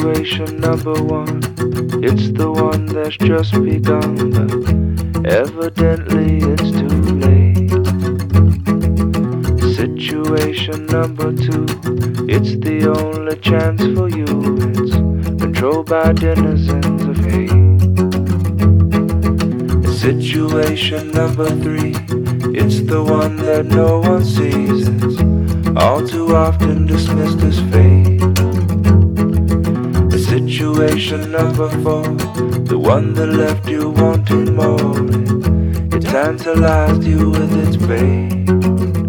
Situation number one, it's the one that's just begun, but evidently it's too late. Situation number two, it's the only chance for you. It's controlled by denizens of hate. Situation number three, it's the one that no one sees. It's all too often dismissed as fate. Situation number four, the one that left you wanting more. It tantalized you with its bait.